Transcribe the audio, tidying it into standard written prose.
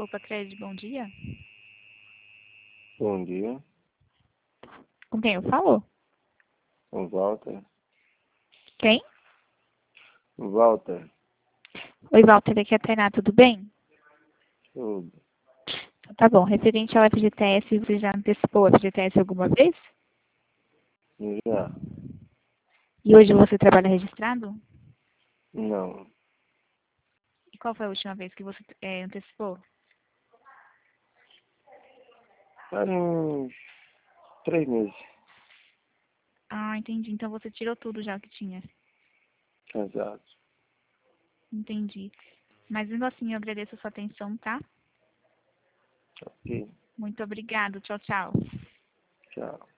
Poupa Crédito, bom dia. Bom dia, Com quem eu falo? o Walter. Quem? Walter, Oi, Walter, aqui é a Tainá, tudo bem? tudo. Então, tá bom. Referente ao FGTS, você já antecipou o FGTS alguma vez? Já? E hoje você trabalha registrado? Não. E qual foi a última vez que você antecipou? Faz uns 3 meses. Ah, entendi. Então você tirou tudo já que tinha. Exato. Entendi. Mas mesmo assim, eu agradeço a sua atenção, tá? Ok. Muito obrigado. Tchau, tchau. Tchau.